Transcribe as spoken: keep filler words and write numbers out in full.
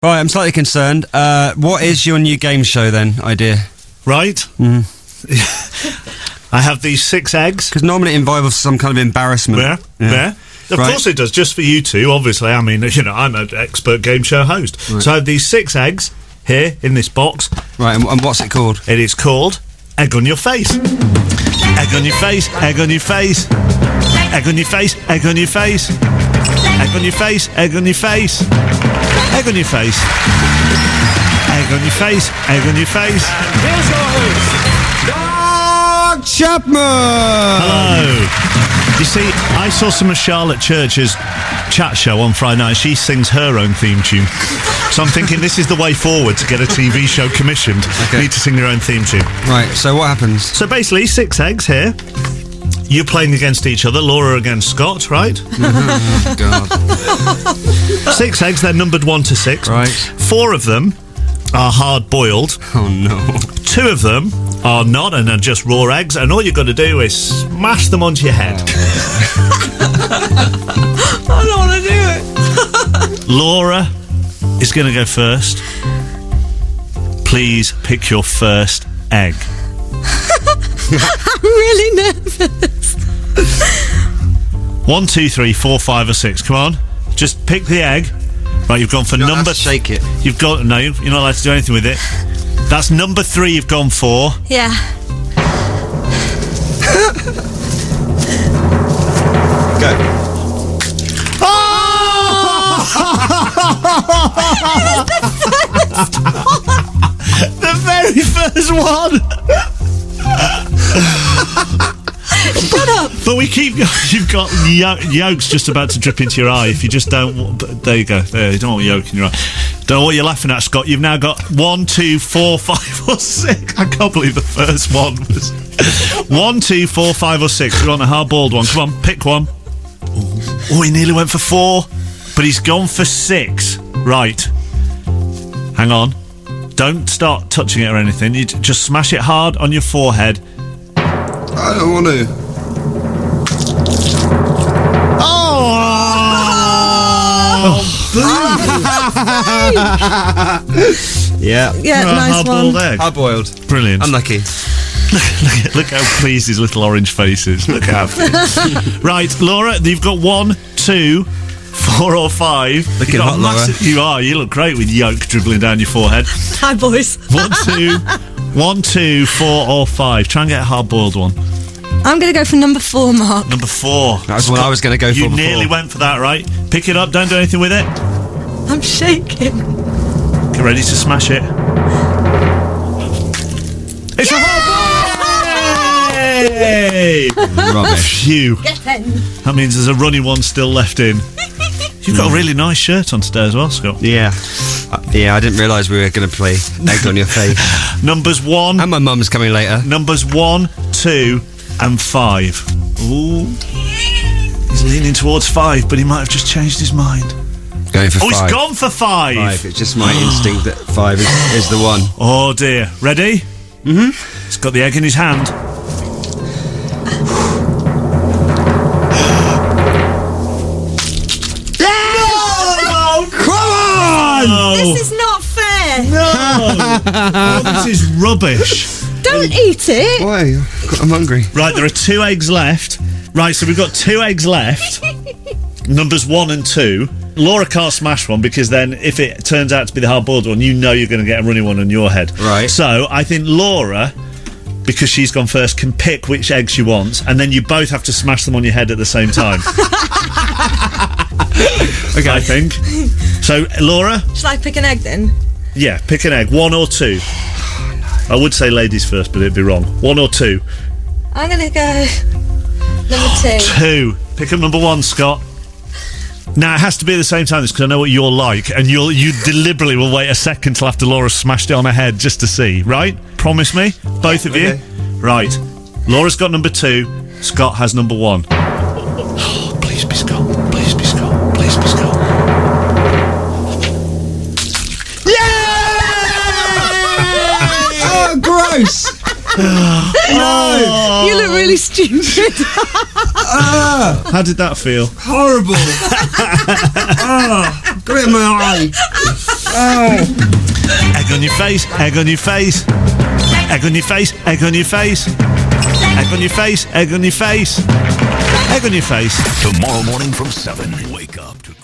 Right, I'm slightly concerned. Uh, what is your new game show then, idea? Right. Mm. I have these six eggs. Because normally it involves some kind of embarrassment. Yeah, yeah. yeah. Of right. course it does, just for you two, obviously. I mean, you know, I'm an expert game show host. Right. So I have these six eggs here in this box. Right, and, and what's it called? It is called Egg on Your Face. Egg on your face, egg on your face. Egg on your face, egg on your face. Egg on your face, egg on your face. Egg on your face. Egg on your face, egg on your face. And here's your host, Doug Chapman! Hello. You see, I saw some of Charlotte Church's chat show on Friday night. She sings her own theme tune. So I'm thinking this is the way forward to get a T V show commissioned. Okay. You need to sing your own theme tune. Right, so what happens? So basically, six eggs here. You're playing against each other, Laura against Scott, right? Oh, God. Six eggs, they're numbered one to six. Right. Four of them are hard-boiled. Oh, no. Two of them are not and are just raw eggs, and all you've got to do is smash them onto your head. I don't want to do it. Laura is going to go first. Please pick your first egg. I'm really nervous. One, two, three, four, five, or six. Come on, just pick the egg. Right, you've gone for you number. Th- shake it. You've got no. You're not allowed to do anything with it. That's number three. You've gone for. Yeah. Go. The very first one. Shut up. But we keep. You've got yo- yolks just about to drip into your eye. If you just don't. There you go. There. You don't want yolk in your eye. Don't know what you're laughing at, Scott. You've now got one, two, four, five, or six. I can't believe the first one was one, two, four, five, or six. We're on a hard-boiled one. Come on, pick one. Oh, he nearly went for four, but he's gone for six. Right. Hang on. Don't start touching it or anything. You just smash it hard on your forehead. I don't want to. Oh! oh. yeah. Yeah, right, nice hard-boiled one. egg. Hard-boiled. Brilliant. Unlucky. look, at, look how pleased his little orange face is. Look how happy. Right, Laura, you've got one, two, four or five. Looking hot, massive, Laura. You are. You look great with yolk dribbling down your forehead. Hi, boys. One, two, one, two, four or five. Try and get a hard-boiled one. I'm going to go for number four, Mark. Number four. That's what I was going to go for You before. nearly went for that, right? Pick it up. Don't do anything with it. I'm shaking. Get ready to smash it. It's yeah! a hard-boiled! Yay! Rubbish. Phew. Get in. That means there's a runny one still left in. You've got a really nice shirt on today as well, Scott. Yeah. Uh, yeah, I didn't realise we were going to play Egg on Your Face. Numbers one. And my mum's coming later. Numbers one, two, and five. Ooh. He's leaning towards five, but he might have just changed his mind. Going for oh, five. Oh, he's gone for five. Five. It's just my instinct that five is, is the one. Oh, dear. Ready? Mm-hmm. He's got the egg in his hand. No! This is not fair. No! Oh, this is rubbish. Don't eat it. Why? I'm hungry. Right, there are two eggs left. Right, so we've got two eggs left. Numbers one and two. Laura can't smash one because then if it turns out to be the hard-boiled one, you know you're going to get a runny one on your head. Right. So I think Laura, because she's gone first, can pick which egg she wants, and then you both have to smash them on your head at the same time. Okay, I think. So, Laura? Shall I pick an egg then? Yeah, pick an egg. One or two. I would say ladies first, but it'd be wrong. One or two. I'm going to go number two. Two. Pick up number one, Scott. Now, it has to be at the same time, because I know what you're like, and you'll, you deliberately will wait a second till after Laura smashed it on her head just to see, right? Promise me? Both of Okay. you? Right. Laura's got number two. Scott has number one. Oh, please be Scott. Please be Scott. Please be Scott. Oh, gross! No! You look really stupid. Ah, How did that feel? horrible! Ah, got it in my eye. Oh. Egg on your face, egg on your face. Egg on your face, egg on your face. Egg on your face, egg on your face. Egg on your face. Tomorrow morning from seven. Wake up to